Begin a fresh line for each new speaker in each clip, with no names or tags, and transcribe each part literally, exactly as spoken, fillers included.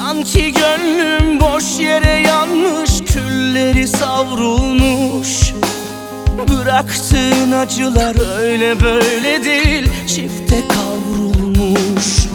Sanki gönlüm boş yere yanmış, külleri savrulmuş. Bıraktığın acılar öyle böyle değil, çifte kavrulmuş.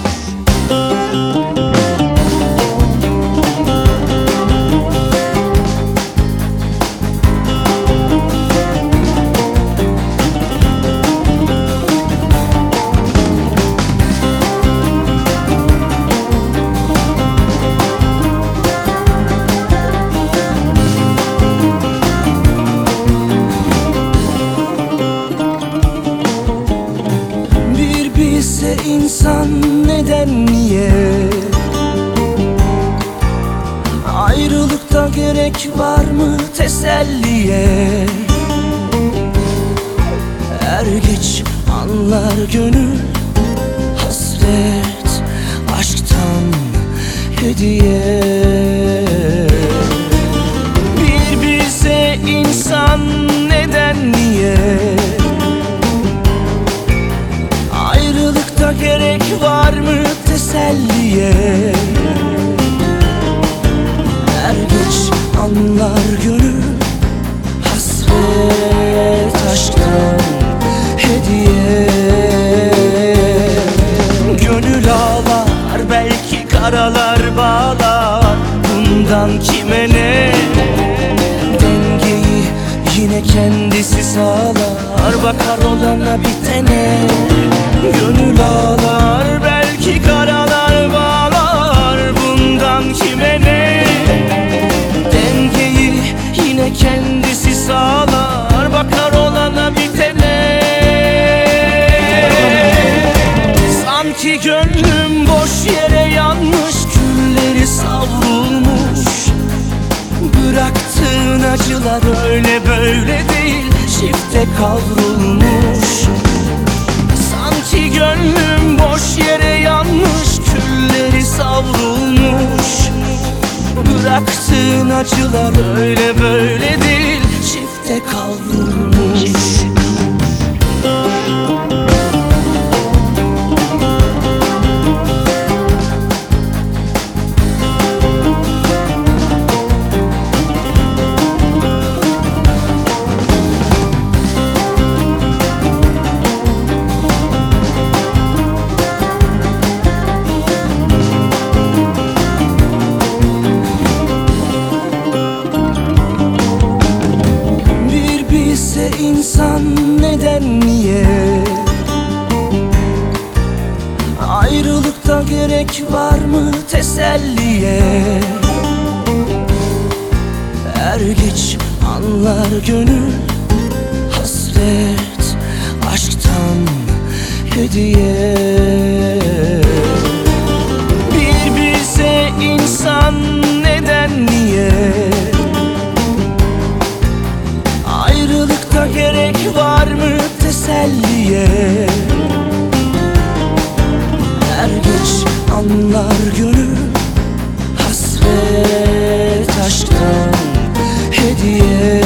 Bilse insan neden niye ayrılıkta gerek var mı teselliye? Er geç anlar gönül hasret aşktan hediye. Bir bilse insan neden niye ayrılıkta gerek var mı teselliye? Er geç anlar gönül hasret aşktan hediye. Gönül ağlar, belki karalar bağlar, bundan kime ne? Dengeyi yine kendisi sağlar, bakar olana bitene. Gönül ağlar, belki karalar bağlar, bundan kime ne? Dengeyi yine kendisi sağlar, bakar olana bitene. Sanki gönlüm boş yere yanmış, külleri savrulmuş. Bıraktığın acılar öyle böyle değil, çifte kavrulmuş. Sanki gönlüm boş yere yanmış, külleri savrulmuş. Bıraktığın acılar öyle böyle değil, çifte kavrulmuş. İnsan neden niye ayrılıkta gerek var mı teselliye? Er geç anlar gönül hasret aşktan hediye. Bir bilse insan neden niye ayrılıkta gerek var mı teselliye? Er geç anlar gönül hasret aşktan hediye.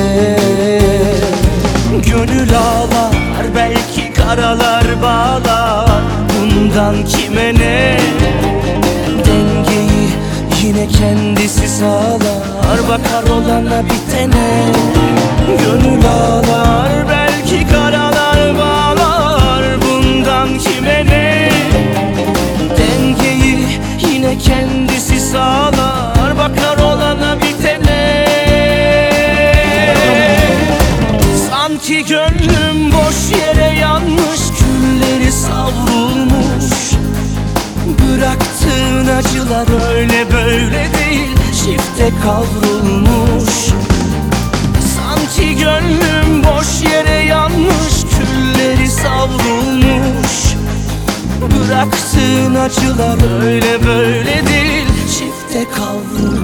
Gönül ağlar, belki karalar bağlar, bundan kime ne? Dengeyi yine kendisi sağlar, bakar olana bitene. Gönül ağlar, belki karalar bağlar, bundan kime ne? Dengeyi yine kendisi sağlar, bakar olana bitene. Sanki gönlüm boş yere yanmış, külleri savrulmuş. Bıraktığın acılar öyle böyle değil, çifte kavrulmuş. Sanki gönlüm boş yere yanmış, külleri savrulmuş. Bıraktığın acılar öyle böyle değil, çifte kavrulmuş.